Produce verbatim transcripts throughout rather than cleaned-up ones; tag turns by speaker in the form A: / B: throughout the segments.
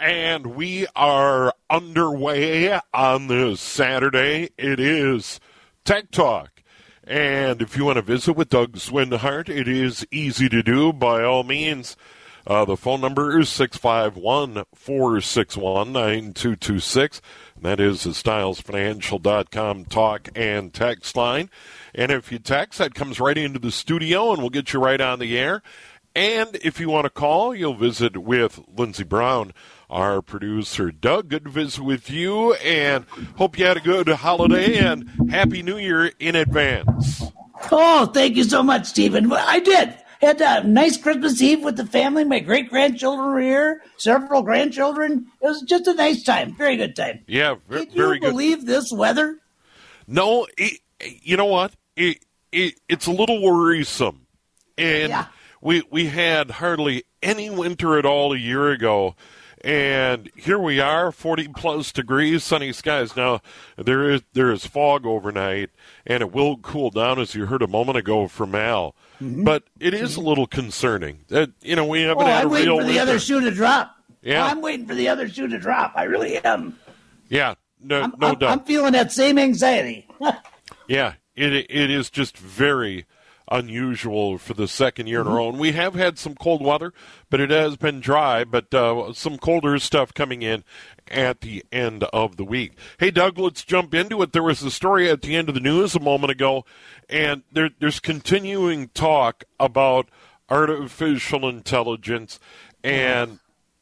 A: And we are underway on this Saturday. It is Tech Talk. And if you want to visit with Doug Swinhart, it is easy to do by all means. Uh, the phone number is six five one, four six one, nine two two six. And that is the Stiles Financial dot com talk and text line. And if you text, that comes right into the studio and we'll get you right on the air. And if you want to call, you'll visit with Lindsey Brown, our producer. Doug, good to visit with you, and hope you had a good holiday and Happy New Year in advance.
B: Oh, thank you so much, Stephen. I did. Had a nice Christmas Eve with the family. My great-grandchildren were here, several grandchildren. It was just a nice time, very good time.
A: Yeah, very,
B: Can you
A: very good.
B: believe this weather?
A: No, it, you know what? It, it, it's a little worrisome. And
B: yeah.
A: we, we had hardly any winter at all a year ago. And here we are, forty-plus degrees, sunny skies. Now, there is there is fog overnight, and it will cool down, as you heard a moment ago from Al. Mm-hmm. But it is a little concerning. That you know, we haven't
B: oh,
A: had
B: I'm
A: a real
B: waiting for the
A: winter.
B: other shoe to drop.
A: Yeah.
B: I'm waiting for the other shoe to drop. I really am.
A: Yeah, no,
B: I'm,
A: no
B: I'm,
A: doubt.
B: I'm feeling that same anxiety.
A: Yeah, it it is just very unusual for the second year in a row. And we have had some cold weather, but it has been dry, but uh, some colder stuff coming in at the end of the week. Hey, Doug, let's jump into it. There was a story at the end of the news a moment ago, and there, there's continuing talk about artificial intelligence and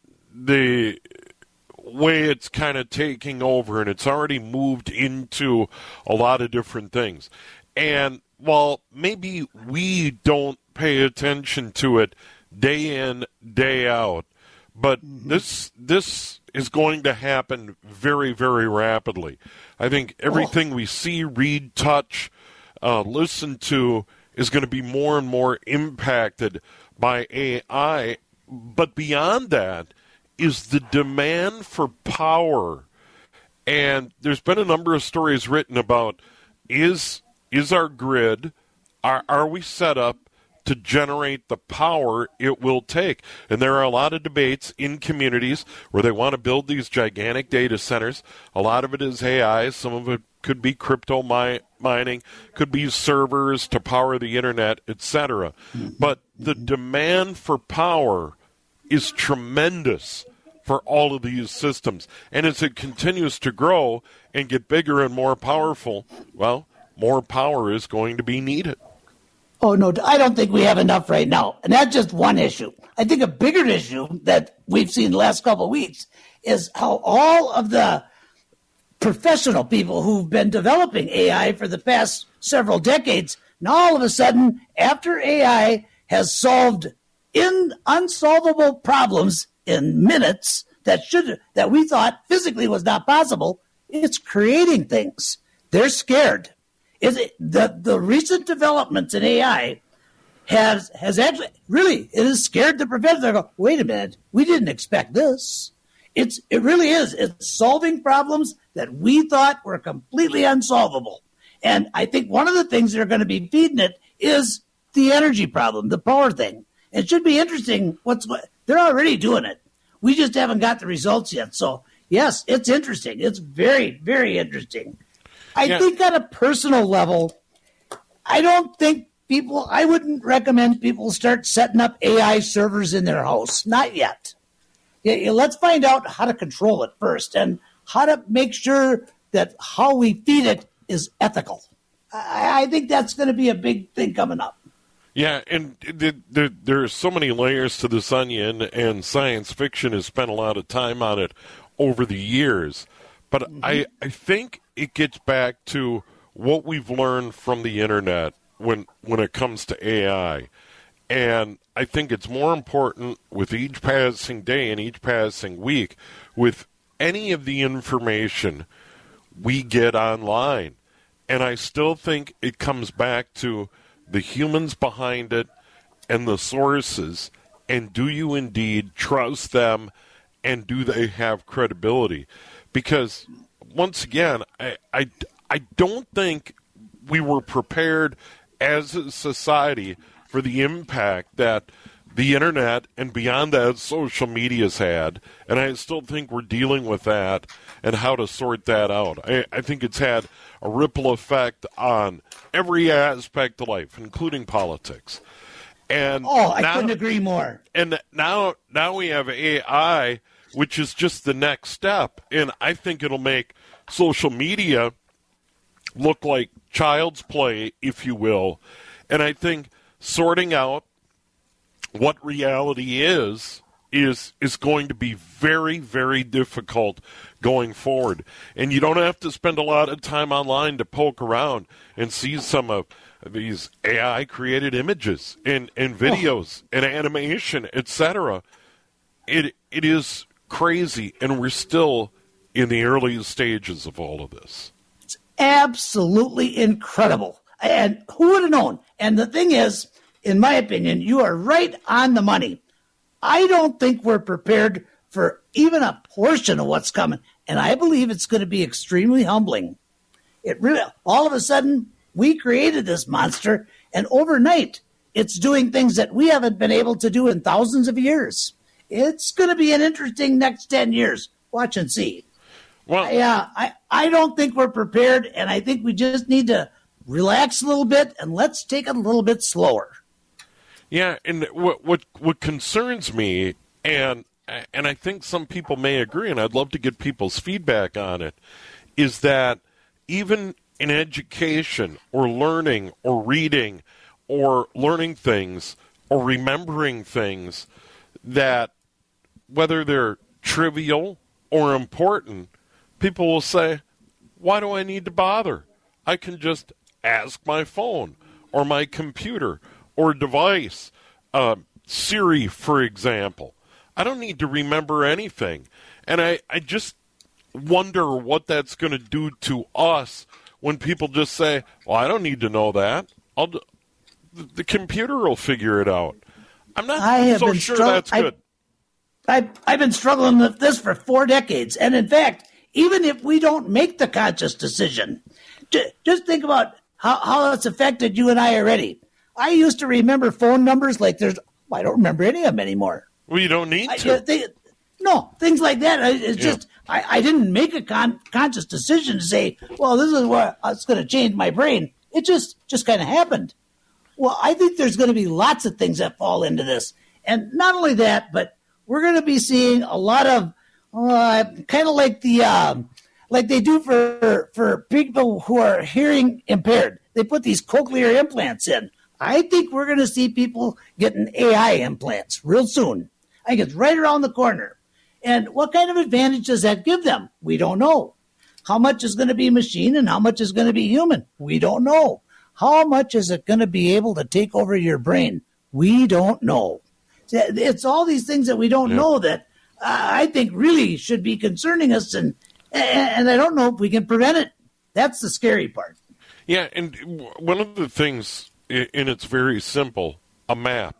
A: the way it's kind of taking over, and it's already moved into a lot of different things. And while maybe we don't pay attention to it day in, day out, but mm-hmm. this this is going to happen very, very rapidly. I think everything oh. we see, read, touch, uh, listen to is going to be more and more impacted by A I. But beyond that is the demand for power. And there's been a number of stories written about is... Is our grid, are, are we set up to generate the power it will take? And there are a lot of debates in communities where they want to build these gigantic data centers. A lot of it is A I. Some of it could be crypto mi- mining, could be servers to power the internet, et cetera. But the demand for power is tremendous for all of these systems. And as it continues to grow and get bigger and more powerful, well, more power is going to be needed.
B: Oh, no, I don't think we have enough right now. And that's just one issue. I think a bigger issue that we've seen the last couple of weeks is how all of the professional people who've been developing A I for the past several decades, now all of a sudden, after A I has solved in unsolvable problems in minutes that should that we thought physically was not possible, it's creating things. They're scared. Is it, the the recent developments in A I has has actually really it has scared the professors. They go, wait a minute, we didn't expect this. It's it really is. It's solving problems that we thought were completely unsolvable. And I think one of the things that are going to be feeding it is the energy problem, the power thing. It should be interesting. What's what they're already doing it. We just haven't got the results yet. So yes, it's interesting. It's very very interesting. I yeah. think on a personal level, I don't think people, I wouldn't recommend people start setting up A I servers in their house. Not yet. Yeah, yeah, let's find out how to control it first and how to make sure that how we feed it is ethical. I, I think that's going to be a big thing coming up.
A: Yeah, and there, there, there are so many layers to this onion, and science fiction has spent a lot of time on it over the years. But mm-hmm. I, I think it gets back to what we've learned from the internet when when it comes to A I. And I think it's more important with each passing day and each passing week with any of the information we get online. And I still think it comes back to the humans behind it and the sources. And do you indeed trust them, and do they have credibility? Because, once again, I, I, I don't think we were prepared as a society for the impact that the internet and beyond that social media's had, and I still think we're dealing with that and how to sort that out. I, I think it's had a ripple effect on every aspect of life, including politics. And
B: oh, I
A: now,
B: couldn't agree more.
A: And now, now we have A I, which is just the next step, and I think it'll make social media look like child's play, if you will. And I think sorting out what reality is is is going to be very, very difficult going forward. And you don't have to spend a lot of time online to poke around and see some of these A I-created images and, and videos oh. and animation, et cetera. It it is crazy, and we're still in the early stages of all of this.
B: It's absolutely incredible. And who would have known? And the thing is, in my opinion, you are right on the money. I don't think we're prepared for even a portion of what's coming. And I believe it's going to be extremely humbling. It really, all of a sudden, we created this monster, and overnight, it's doing things that we haven't been able to do in thousands of years. It's going to be an interesting next ten years. Watch and see. Well, yeah, I, uh, I, I don't think we're prepared, and I think we just need to relax a little bit and let's take it a little bit slower.
A: Yeah, and what what what concerns me, and and I think some people may agree, and I'd love to get people's feedback on it, is that even in education or learning or reading or learning things or remembering things, that whether they're trivial or important, people will say, why do I need to bother? I can just ask my phone or my computer or device, uh, Siri, for example. I don't need to remember anything. And I, I just wonder what that's going to do to us when people just say, well, I don't need to know that. I'll d- the computer will figure it out. I'm not
B: I
A: so sure str- that's good.
B: I, I, I've been struggling with this for four decades. And in fact, even if we don't make the conscious decision, j- just think about how, how it's affected you and I already. I used to remember phone numbers like there's, I don't remember any of them anymore.
A: Well, you don't need
B: I,
A: to.
B: They, no, things like that. It's yeah. just, I, I didn't make a con- conscious decision to say, well, this is what it's going to change my brain. It just, just kind of happened. Well, I think there's going to be lots of things that fall into this. And not only that, but we're going to be seeing a lot of uh, kind of like the, um, like they do for, for people who are hearing impaired. They put these cochlear implants in. I think we're going to see people getting A I implants real soon. I think it's right around the corner. And what kind of advantage does that give them? We don't know. How much is going to be machine and how much is going to be human? We don't know. How much is it going to be able to take over your brain? We don't know. It's all these things that we don't yeah. know that uh, I think really should be concerning us, and and I don't know if we can prevent it. That's the scary part.
A: Yeah, and one of the things, and it's very simple, a map.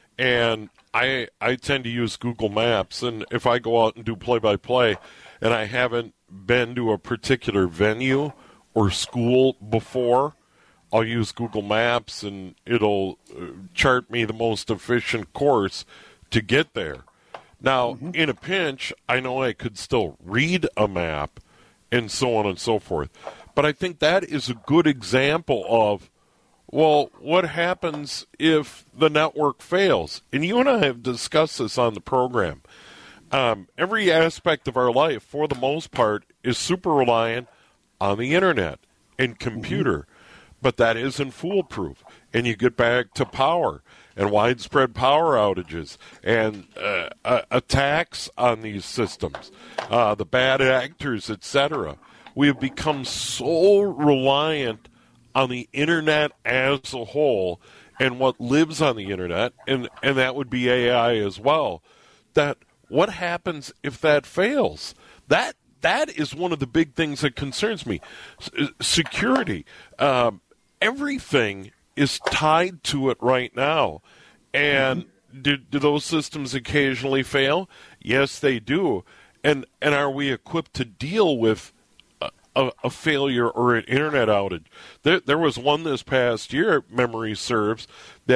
A: And I I tend to use Google Maps, and if I go out and do play-by-play and I haven't been to a particular venue or school before, I'll use Google Maps, and it'll chart me the most efficient course to get there. Now, mm-hmm. in a pinch, I know I could still read a map and so on and so forth. But I think that is a good example of, well, what happens if the network fails? And you and I have discussed this on the program. Um, every aspect of our life, for the most part, is super reliant on the internet and computer. Mm-hmm. But that isn't foolproof. And you get back to power and widespread power outages and uh, uh, attacks on these systems, uh, the bad actors, et cetera. We have become so reliant on the internet as a whole and what lives on the internet, and, and that would be A I as well, that what happens if that fails? That That is one of the big things that concerns me. S- security. Um, everything is tied to it right now. And do, do those systems occasionally fail? Yes, they do. And and are we equipped to deal with a, a, a failure or an internet outage? There, there was one this past year, memory serves, that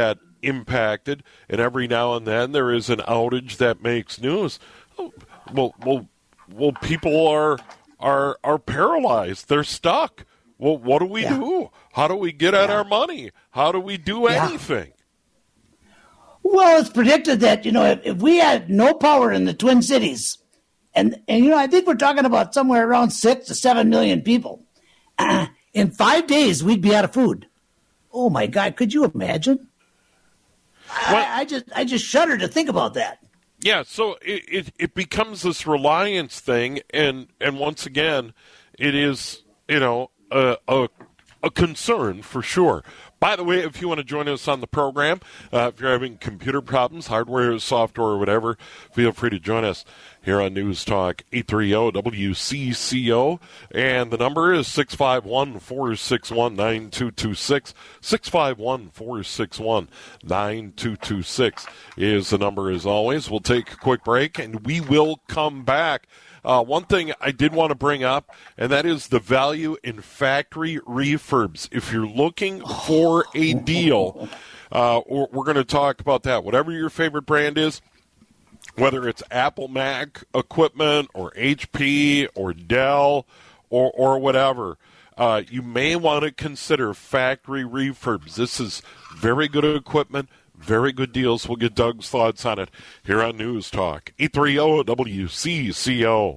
A: impacted, and every now and then there is an outage that makes news. Well, well, well people are are are paralyzed. They're stuck. Well, what do we yeah. do? How do we get at yeah. our money? How do we do yeah. anything?
B: Well, it's predicted that, you know, if, if we had no power in the Twin Cities, and, and, you know, I think we're talking about somewhere around six to seven million people, uh, in five days we'd be out of food. Oh, my God, could you imagine? Well, I, I just I just shudder to think about that.
A: Yeah, so it, it, it becomes this reliance thing, and, and once again, it is, you know, a, a, a concern for sure. By the way, if you want to join us on the program, uh, if you're having computer problems, hardware, software, or whatever, feel free to join us here on News Talk eight thirty W C C O. And the number is six five one, four six one, nine two two six. six five one, four six one, nine two two six is the number as always. We'll take a quick break, and we will come back. Uh, one thing I did want to bring up, and that is the value in factory refurbs. If you're looking for a deal, uh, we're, we're going to talk about that. Whatever your favorite brand is, whether it's Apple Mac equipment or H P or Dell or, or whatever, uh, you may want to consider factory refurbs. This is very good equipment. Very good deals. We'll get Doug's thoughts on it here on News Talk eight thirty W C C O.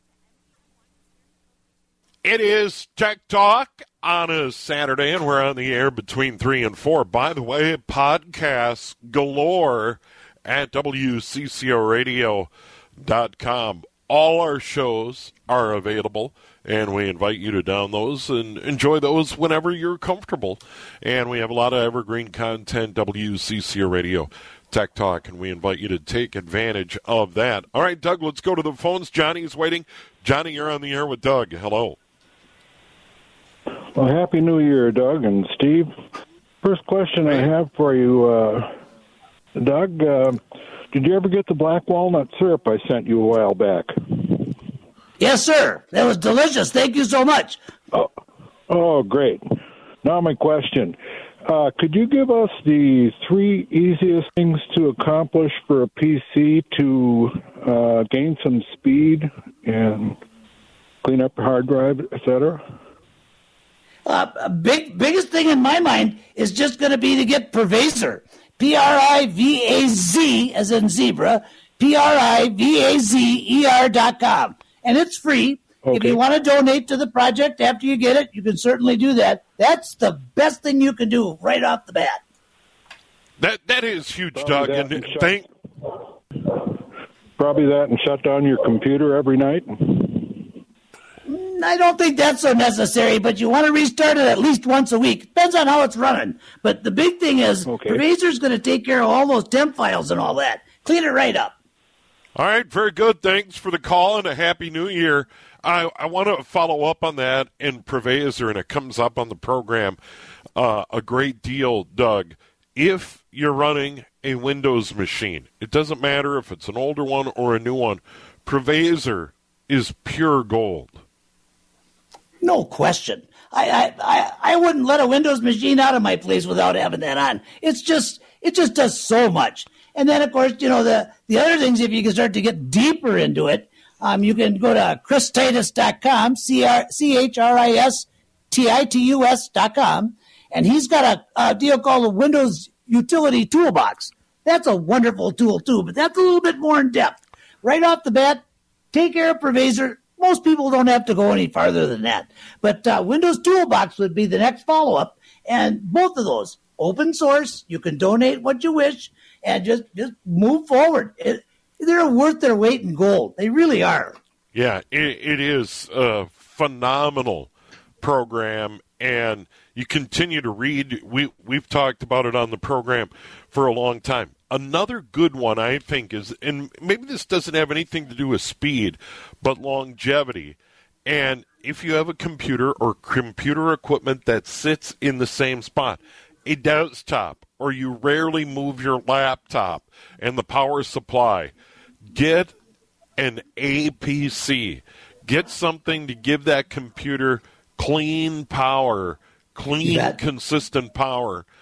A: It is Tech Talk on a Saturday, and we're on the air between three and four. By the way, podcasts galore at W C C O radio dot com. All our shows are available, and we invite you to download those and enjoy those whenever you're comfortable. And we have a lot of evergreen content, W C C O Radio Tech Talk, and we invite you to take advantage of that. All right, Doug, let's go to the phones. Johnny's waiting. Johnny, you're on the air with Doug. Hello.
C: Well, Happy New Year, Doug and Steve. First question I have for you, uh, Doug, uh, did you ever get the black walnut syrup I sent you a while back?
B: Yes, sir. That was delicious. Thank you so much.
C: Oh, oh great. Now my question. Uh, could you give us the three easiest things to accomplish for a P C to uh, gain some speed and clean up your hard drive, et cetera?
B: Uh, big, biggest thing in my mind is just going to be to get Privazer. P R I V A Z, as in zebra, P R I V A Z E R dot com. And it's free. Okay. If you want to donate to the project after you get it, you can certainly do that. That's the best thing you can do right off the bat.
A: That That is huge,
C: Probably
A: Doug. And
C: and shut,
A: thank...
C: Probably that and shut down your computer every night?
B: I don't think that's so necessary, but you want to restart it at least once a week. Depends on how it's running. But the big thing is, okay. Provazer's going to take care of all those temp files and all that. Clean it right up.
A: All right, very good. Thanks for the call and a Happy New Year. I, I want to follow up on that in Privazer, and it comes up on the program uh, a great deal, Doug. If you're running a Windows machine, it doesn't matter if it's an older one or a new one, Privazer is pure gold.
B: No question. I, I, I, I wouldn't let a Windows machine out of my place without having that on. It's just, it just does so much. And then, of course, you know, the, the other things, if you can start to get deeper into it, um, you can go to chris titus dot com, C H R I S T I T U S dot com, and he's got a, a deal called the Windows Utility Toolbox. That's a wonderful tool, too, but that's a little bit more in depth. Right off the bat, take care of Privazer. Most people don't have to go any farther than that. But uh, Windows Toolbox would be the next follow-up. And both of those, open source, you can donate what you wish, and just, just move forward. It, they're worth their weight in gold. They really are.
A: Yeah, it, it is a phenomenal program, and you continue to read. We, we've talked about it on the program for a long time. Another good one, I think, is, and maybe this doesn't have anything to do with speed, but longevity. And if you have a computer or computer equipment that sits in the same spot, a desktop, or you rarely move your laptop and the power supply, get an A P C. Get something to give that computer clean power, clean, consistent power.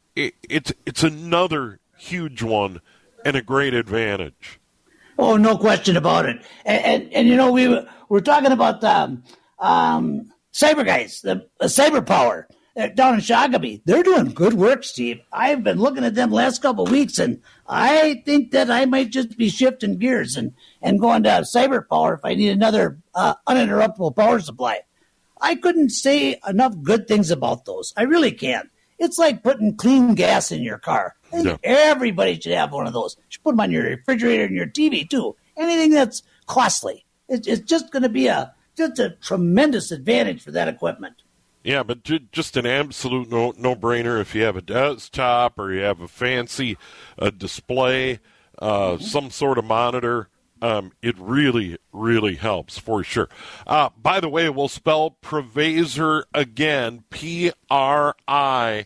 A: it, it's it's another huge one and a great advantage.
B: Oh, no question about it. And, and, and you know, we were, we're talking about um, um, Cyber Guys, the uh, Cyber Power uh, down in Shakopee. They're doing good work, Steve. I've been looking at them last couple of weeks, and I think that I might just be shifting gears and, and going to Cyber Power if I need another uh, uninterruptible power supply. I couldn't say enough good things about those. I really can't. It's like putting clean gas in your car. I think
A: Yeah.
B: everybody should have one of those. You should put them on your refrigerator and your T V, too. Anything that's costly. It, it's just going to be a just a tremendous advantage for that equipment.
A: Yeah, but ju- just an absolute no, no-brainer if you have a desktop or you have a fancy uh, display, uh, mm-hmm. some sort of monitor. Um, it really, really helps for sure. Uh, by the way, we'll spell Privazer again, P R I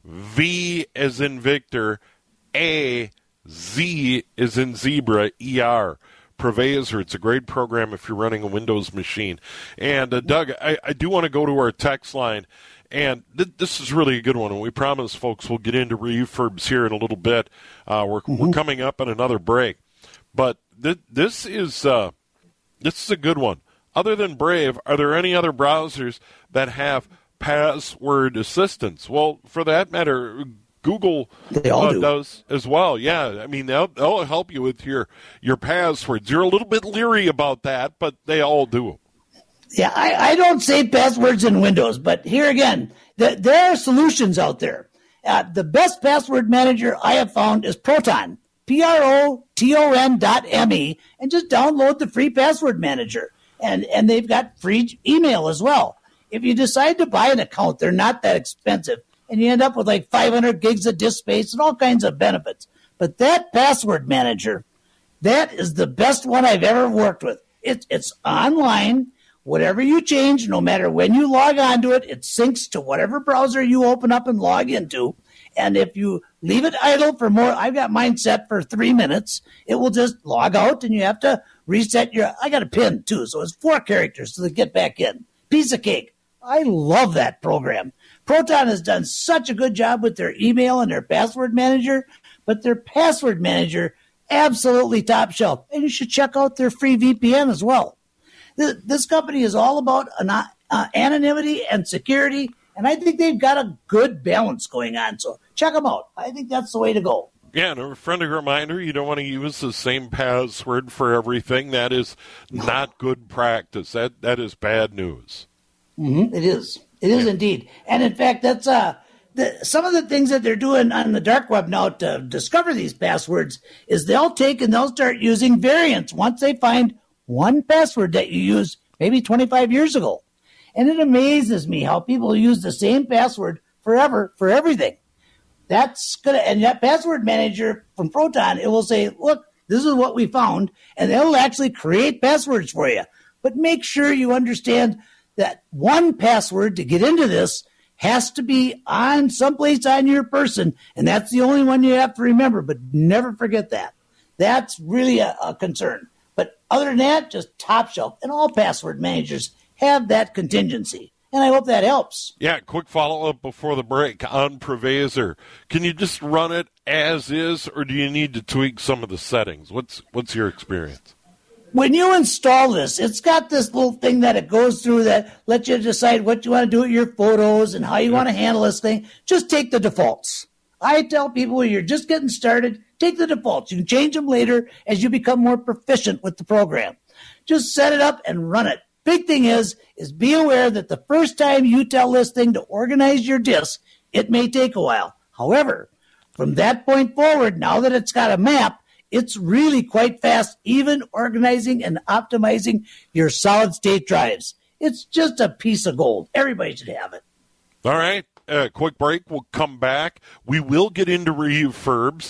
A: V as in Victor, A, Z as in Zebra, E R. Privazer. It's a great program if you're running a Windows machine. And, uh, Doug, I, I do want to go to our text line. And th- this is really a good one, and we promise, folks, we'll get into refurbs here in a little bit. Uh, we're, mm-hmm. we're coming up on another break. But th- this is uh, this is a good one. Other than Brave, are there any other browsers that have password assistance? Well, for that matter, Google
B: they all
A: uh,
B: do.
A: does as well. Yeah, I mean, they'll, they'll help you with your, your passwords. You're a little bit leery about that, but they all do.
B: Yeah, I, I don't save passwords in Windows, but here again, the, there are solutions out there. Uh, the best password manager I have found is Proton. P R O T O N dot M E, and just download the free password manager. And, and they've got free email as well. If you decide to buy an account, they're not that expensive, and you end up with like five hundred gigs of disk space and all kinds of benefits. But that password manager, that is the best one I've ever worked with. It, it's online. Whatever you change, no matter when you log onto it, it syncs to whatever browser you open up and log into. And if you leave it idle for more, I've got mine set for three minutes, it will just log out and you have to reset your, I got a PIN too, so it's four characters to get back in. Piece of cake. I love that program. Proton has done such a good job with their email and their password manager, but their password manager, absolutely top shelf. And you should check out their free V P N as well. This company is all about uh, anonymity and security, and I think they've got a good balance going on. So check them out. I think that's the way to go.
A: Yeah, and a friendly reminder, you don't want to use the same password for everything. That is not good practice. That That is bad news.
B: Mm-hmm. It is. It is yeah. indeed. And in fact, that's uh, the, some of the things that they're doing on the dark web now to discover these passwords is they'll take and they'll start using variants once they find one password that you used maybe twenty-five years ago. And it amazes me how people use the same password forever for everything. That's gonna, and that password manager from Proton, it will say, look, this is what we found, and it'll actually create passwords for you. But make sure you understand that one password to get into this has to be on someplace on your person, and that's the only one you have to remember, but never forget that. That's really a, a concern. But other than that, just top shelf. And all password managers have that contingency. And I hope that helps.
A: Yeah, quick follow-up before the break on Privazer. Can you just run it as is, or do you need to tweak some of the settings? What's what's your experience?
B: When you install this, it's got this little thing that it goes through that lets you decide what you want to do with your photos and how you want to handle this thing. Just take the defaults. I tell people when you're just getting started, take the defaults. You can change them later as you become more proficient with the program. Just set it up and run it. Big thing is, is be aware that the first time you tell this thing to organize your disk, it may take a while. However, from that point forward, now that it's got a map, it's really quite fast, even organizing and optimizing your solid-state drives. It's just a piece of gold. Everybody should have it.
A: All right. Uh, quick break. We'll come back. We will get into refurbs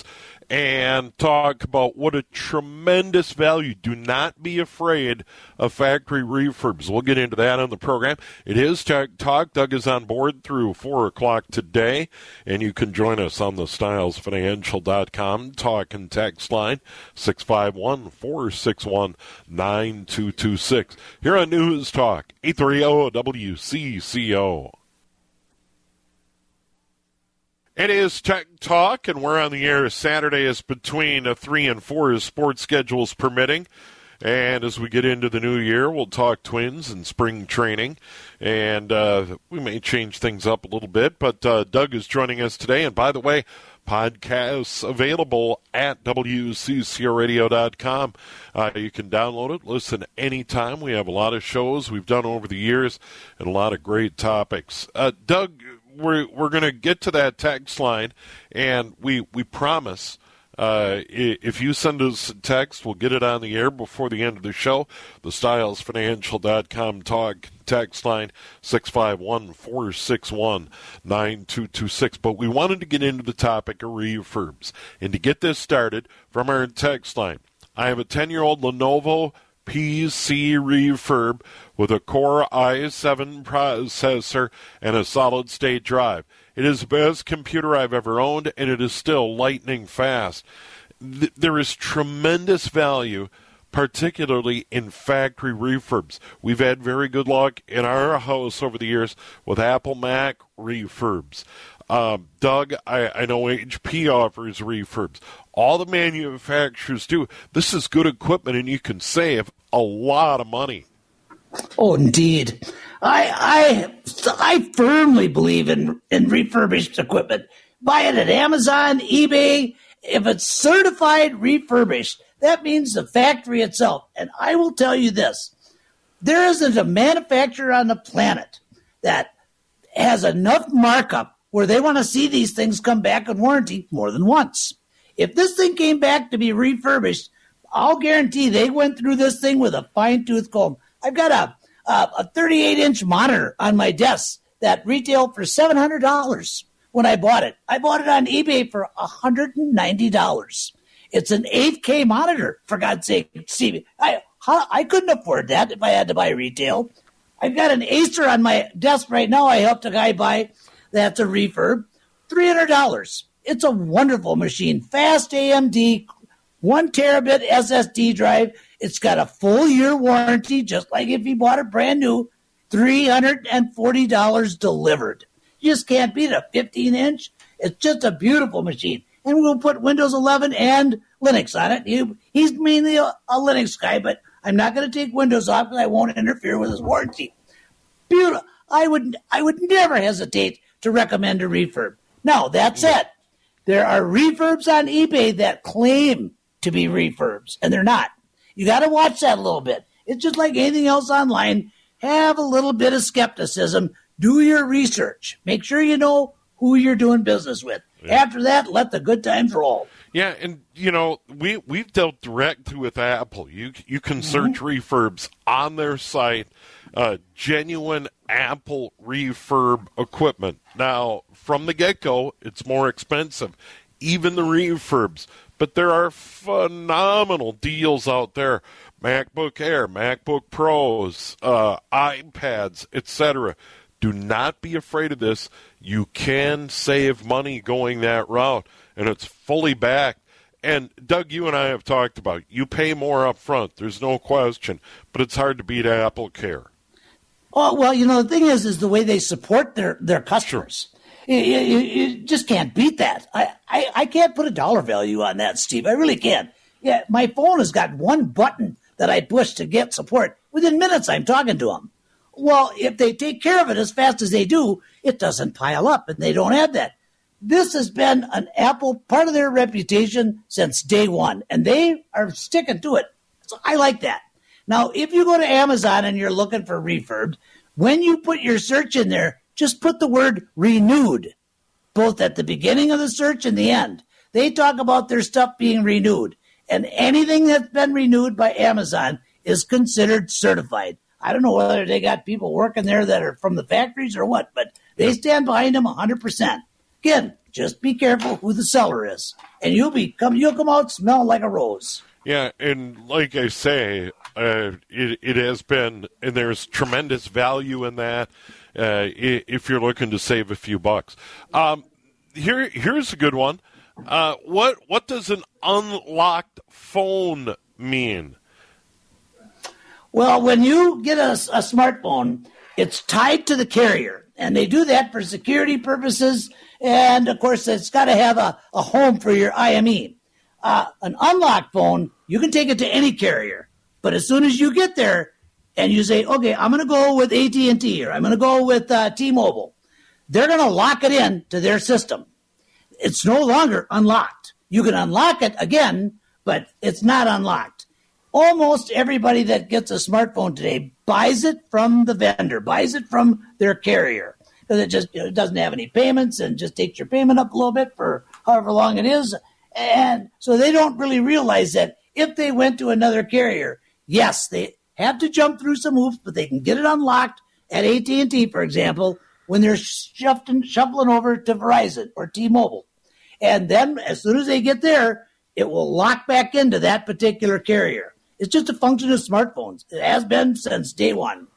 A: and talk about what a tremendous value. Do not be afraid of factory refurbs. We'll get into that on the program. It is Tech Talk. Doug is on board through four o'clock today, and you can join us on the Stiles Financial dot com talk and text line, six five one, four six one, nine two two six. Here on News Talk, eight thirty W C C O. It is Tech Talk, and we're on the air Saturdays between three and four as sports schedules permitting. And as we get into the new year, we'll talk Twins and spring training. And uh, we may change things up a little bit. But uh, Doug is joining us today. And by the way, podcasts available at W C C R radio dot com. Uh, you can download it, listen anytime. We have a lot of shows we've done over the years and a lot of great topics. Uh, Doug, we're, we're going to get to that text line, and we, we promise Uh, if you send us a text, we'll get it on the air before the end of the show. The Stiles Financial dot com talk text line, six five one, four six one, nine two two six. But we wanted to get into the topic of refurbs. And to get this started from our text line, I have a ten-year-old Lenovo P C refurb with a Core i seven processor and a solid-state drive. It is the best computer I've ever owned, and it is still lightning fast. Th- there is tremendous value, particularly in factory refurbs. We've had very good luck in our house over the years with Apple Mac refurbs. Um, Doug, I, I know H P offers refurbs. All the manufacturers do. This is good equipment, and you can save a lot of money.
B: Oh, indeed. I I I firmly believe in, in refurbished equipment. Buy it at Amazon, eBay. If it's certified refurbished, that means the factory itself. And I will tell you this. There isn't a manufacturer on the planet that has enough markup where they want to see these things come back in warranty more than once. If this thing came back to be refurbished, I'll guarantee they went through this thing with a fine-tooth comb. I've got a Uh, a thirty-eight inch monitor on my desk that retailed for seven hundred dollars when I bought it. I bought it on eBay for one hundred ninety dollars. It's an eight K monitor, for God's sake, Steve. I, I couldn't afford that if I had to buy retail. I've got an Acer on my desk right now I helped a guy buy that's a refurb, three hundred dollars. It's a wonderful machine, fast A M D, one terabit S S D drive. It's got a full year warranty, just like if you bought it brand new, three hundred forty dollars delivered. You just can't beat a fifteen inch. It's just a beautiful machine. And we'll put Windows eleven and Linux on it. He, he's mainly a, a Linux guy, but I'm not going to take Windows off because I won't interfere with his warranty. Beautiful. I would, I would never hesitate to recommend a refurb. Now, that said, there are refurbs on eBay that claim to be refurbs, and they're not. You got to watch that a little bit. It's just like anything else online. Have a little bit of skepticism. Do your research. Make sure you know who you're doing business with. Yeah. After that, let the good times roll.
A: Yeah, and, you know, we, we've dealt directly with Apple. You you can search mm-hmm. refurbs on their site, uh, genuine Apple refurb equipment. Now, from the get-go, it's more expensive, even the refurbs. But there are phenomenal deals out there. MacBook Air, MacBook Pros, uh, iPads, et cetera. Do not be afraid of this. You can save money going that route, and it's fully backed. And, Doug, you and I have talked about it. You pay more up front. There's no question. But it's hard to beat Apple Care.
B: Oh, well, you know, the thing is, is the way they support their, their customers. Sure. You, you, you just can't beat that. I, I, I can't put a dollar value on that, Steve. I really can't. Yeah, my phone has got one button that I push to get support. Within minutes, I'm talking to them. Well, if they take care of it as fast as they do, it doesn't pile up, and they don't have that. This has been an Apple part of their reputation since day one, and they are sticking to it. So I like that. Now, if you go to Amazon and you're looking for refurbed, when you put your search in there, just put the word renewed, both at the beginning of the search and the end. They talk about their stuff being renewed, and anything that's been renewed by Amazon is considered certified. I don't know whether they got people working there that are from the factories or what, but they stand behind them one hundred percent. Again, just be careful who the seller is, and you'll be come you'll come out smelling like a rose.
A: Yeah, and like I say, uh, it, it has been, and there's tremendous value in that. Uh, if you're looking to save a few bucks. Um, here, here's a good one. Uh, what what does an unlocked phone mean?
B: Well, when you get a, a smartphone, it's tied to the carrier, and they do that for security purposes. And of course, it's got to have a, a home for your I M E. Uh, an unlocked phone, you can take it to any carrier, but as soon as you get there and you say, okay, I'm going to go with A T and T or I'm going to go with uh, T-Mobile, they're going to lock it in to their system. It's no longer unlocked. You can unlock it again, but it's not unlocked. Almost everybody that gets a smartphone today buys it from the vendor, buys it from their carrier, because it just you know, doesn't have any payments and just takes your payment up a little bit for however long it is. And so they don't really realize that if they went to another carrier, yes, they have to jump through some hoops, but they can get it unlocked at A T and T, for example, when they're shuffling, shuffling over to Verizon or T-Mobile. And then as soon as they get there, it will lock back into that particular carrier. It's just a function of smartphones. It has been since day one.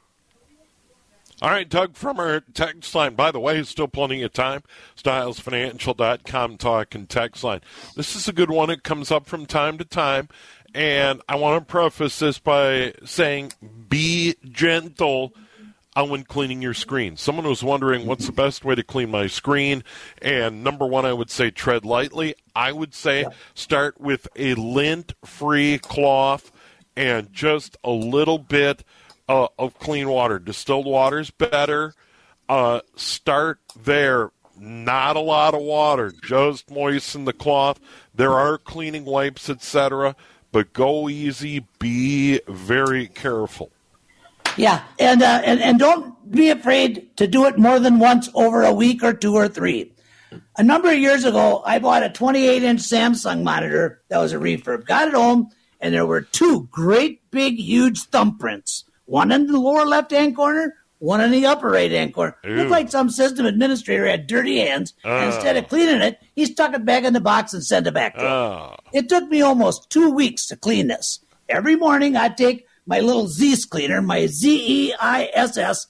A: All right, Doug, from our text line. By the way, still plenty of time. Stiles Financial dot com talk and text line. This is a good one. It comes up from time to time. And I want to preface this by saying be gentle on when cleaning your screen. Someone was wondering what's the best way to clean my screen. And number one, I would say tread lightly. I would say start with a lint-free cloth and just a little bit uh, of clean water. Distilled water is better. Uh, start there. Not a lot of water. Just moisten the cloth. There are cleaning wipes, et cetera, but go easy. Be very careful.
B: Yeah, and, uh, and and don't be afraid to do it more than once over a week or two or three. A number of years ago, I bought a twenty-eight inch Samsung monitor that was a refurb. Got it home, and there were two great, big, huge thumbprints. One in the lower left-hand corner, one in the upper right-hand corner. Ew. Looked like some system administrator had dirty hands, uh. and instead of cleaning it, he stuck it back in the box and sent it back to
A: uh.
B: him. It took me almost two weeks to clean this. Every morning, I'd take my little Zeiss cleaner, my Z E I S S,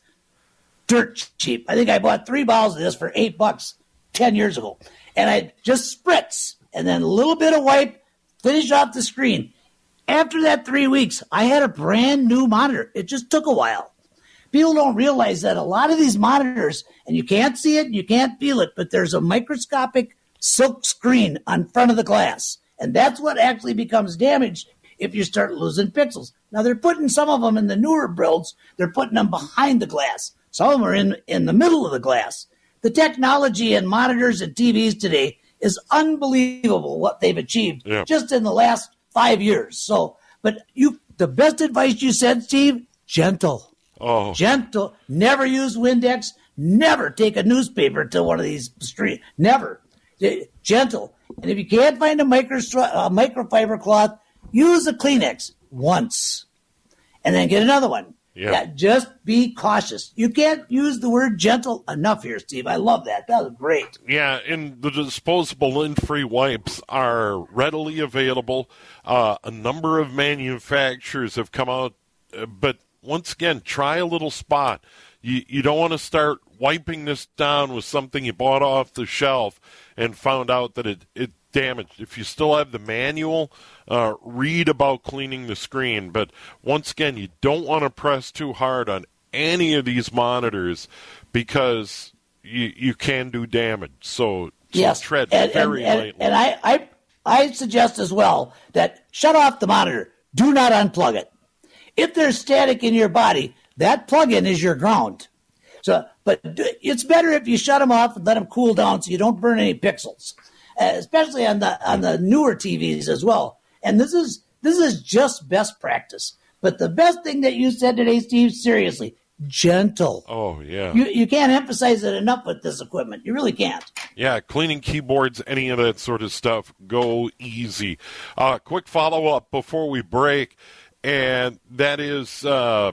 B: dirt cheap. I think I bought three bottles of this for eight bucks ten years ago. And I just spritz and then a little bit of wipe, finish off the screen. After that three weeks, I had a brand new monitor. It just took a while. People don't realize that a lot of these monitors, and you can't see it, you can't feel it, but there's a microscopic silk screen on front of the glass. And that's what actually becomes damaged if you start losing pixels. Now, they're putting some of them in the newer builds. They're putting them behind the glass. Some of them are in, in the middle of the glass. The technology in monitors and T Vs today is unbelievable what they've achieved yeah. just in the last five years. So, but you, the best advice you said, Steve, gentle.
A: Oh. Gentle.
B: Never use Windex. Never take a newspaper to one of these streets. Never. Gentle. And if you can't find a micro, uh, microfiber cloth, use a Kleenex once, and then get another one.
A: Yeah.
B: yeah. Just be cautious. You can't use the word gentle enough here, Steve. I love that. That was great.
A: Yeah, and the disposable lint-free wipes are readily available. Uh, a number of manufacturers have come out, uh, but once again, try a little spot. You, you don't want to start wiping this down with something you bought off the shelf and found out that it, it damaged. If you still have the manual, uh, read about cleaning the screen. But once again, you don't want to press too hard on any of these monitors because you you can do damage. So, so
B: yes.
A: tread
B: and,
A: very
B: and,
A: lightly.
B: And I, I, I suggest as well that shut off the monitor. Do not unplug it. If there's static in your body, that plug-in is your ground. So, but it's better if you shut them off and let them cool down so you don't burn any pixels. Uh, especially on the on the newer T Vs as well. And this is this is just best practice. But the best thing that you said today, Steve, seriously, gentle.
A: Oh, yeah.
B: You you can't emphasize it enough with this equipment. You really can't.
A: Yeah, cleaning keyboards, any of that sort of stuff, go easy. Uh, quick follow-up before we break, and that is uh,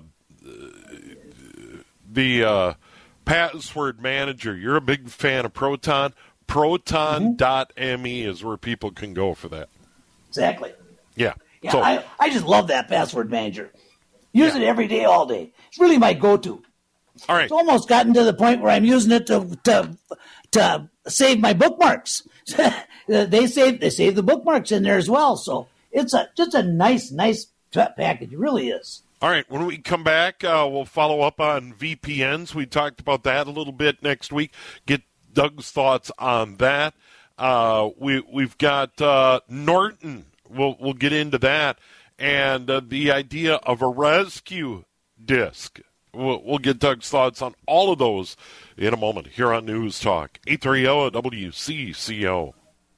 A: the uh, password manager. You're a big fan of Proton. Proton dot M E is where people can go for that.
B: Exactly.
A: Yeah.
B: Yeah,
A: so,
B: I, I just love that password manager. Use
A: yeah.
B: it every day, all day. It's really my go-to.
A: All right.
B: It's almost gotten to the point where I'm using it to to to save my bookmarks. they save they save the bookmarks in there as well. So it's a just a nice, nice package. It really is.
A: All right, when we come back, uh, we'll follow up on V P Ns. We talked about that a little bit next week. Get Doug's thoughts on that. Uh, we, we've got uh, Norton. We'll, we'll get into that. And uh, the idea of a rescue disc. We'll, we'll get Doug's thoughts on all of those in a moment here on News Talk. eight thirty W C C O.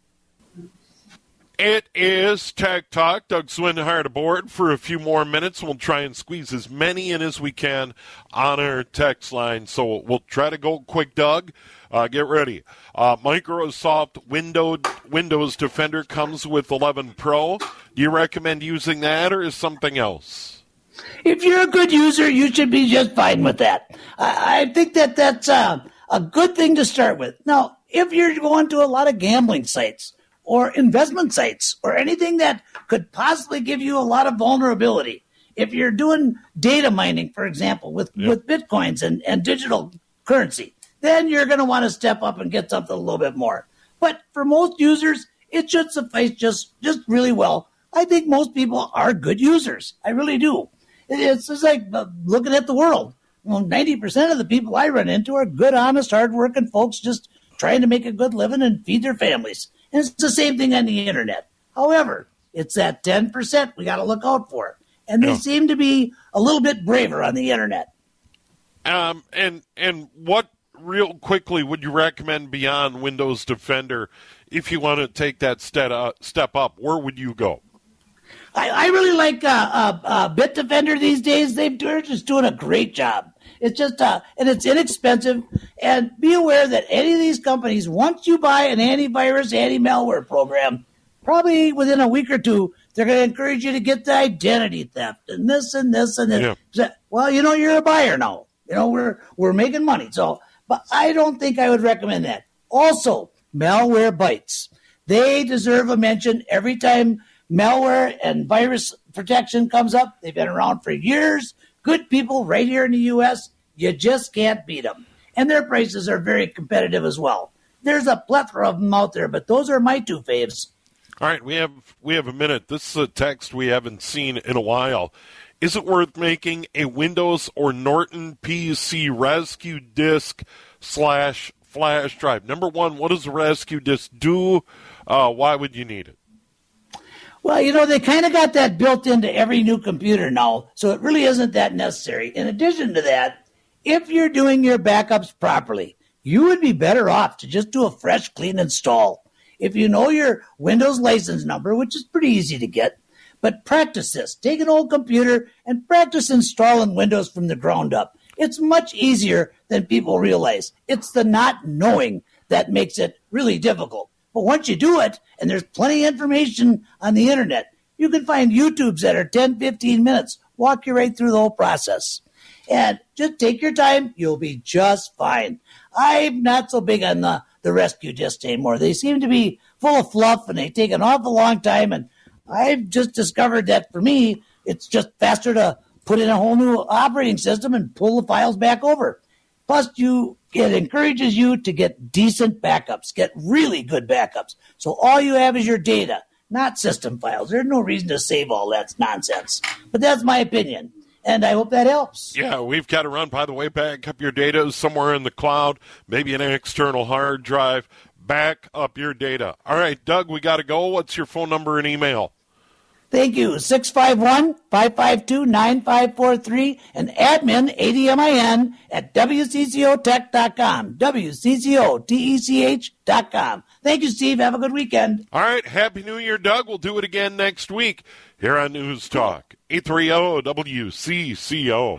A: It is Tech Talk. Doug Swinhart aboard for a few more minutes. We'll try and squeeze as many in as we can on our text line. So we'll try to go quick, Doug. Uh, get ready. Uh, Microsoft Windows, Windows Defender comes with eleven Pro. Do you recommend using that or is something else?
B: If you're a good user, you should be just fine with that. I, I think that that's uh, a good thing to start with. Now, if you're going to a lot of gambling sites or investment sites or anything that could possibly give you a lot of vulnerability, if you're doing data mining, for example, with, yep. with Bitcoins and, and digital currency, then you're going to want to step up and get something a little bit more. But for most users, it should suffice just, just really well. I think most people are good users. I really do. It's just like looking at the world. Well, ninety percent of the people I run into are good, honest, hardworking folks just trying to make a good living and feed their families. And it's the same thing on the internet. However, it's that ten percent we got to look out for. And they yeah. seem to be a little bit braver on the internet.
A: Um, and and what, real quickly, would you recommend beyond Windows Defender if you want to take that step, uh, step up? Where would you go?
B: I, I really like uh, uh, uh, Bitdefender these days. They've, they're just doing a great job. It's just, uh, and it's inexpensive. And be aware that any of these companies, once you buy an antivirus, anti-malware program, probably within a week or two, they're going to encourage you to get the identity theft and this and this and this. Yeah. Well, you know, you're a buyer now. You know, we're we're making money. So, but I don't think I would recommend that. Also, Malwarebytes. They deserve a mention every time malware and virus protection comes up. They've been around for years. Good people right here in the U S. You just can't beat them. And their prices are very competitive as well. There's a plethora of them out there, but those are my two faves.
A: All right, we have we have a minute. This is a text we haven't seen in a while. Is it worth making a Windows or Norton P C rescue disk slash flash drive? Number one, what does a rescue disk do? Uh, why would you need it?
B: Well, you know, they kind of got that built into every new computer now, so it really isn't that necessary. In addition to that, if you're doing your backups properly, you would be better off to just do a fresh, clean install. If you know your Windows license number, which is pretty easy to get, but practice this. Take an old computer and practice installing Windows from the ground up. It's much easier than people realize. It's the not knowing that makes it really difficult. But once you do it, and there's plenty of information on the internet, you can find YouTubes that are ten, fifteen minutes, walk you right through the whole process. And just take your time, you'll be just fine. I'm not so big on the, the rescue discs anymore. They seem to be full of fluff, and they take an awful long time, and I've just discovered that for me, it's just faster to put in a whole new operating system and pull the files back over. Plus, you it encourages you to get decent backups, get really good backups. So all you have is your data, not system files. There's no reason to save all that nonsense. But that's my opinion, and I hope that helps.
A: Yeah, we've got to run, by the way, back up your data somewhere in the cloud, maybe an external hard drive. Back up your data. All right, Doug, we got to go. What's your phone number and email?
B: Thank you. six five one, five five two, nine five four three and admin, A D M I N, at W C C O tech dot com. W C C O T E C H dot com. Thank you, Steve. Have a good weekend.
A: All right. Happy New Year, Doug. We'll do it again next week here on News Talk. eight thirty W C C O.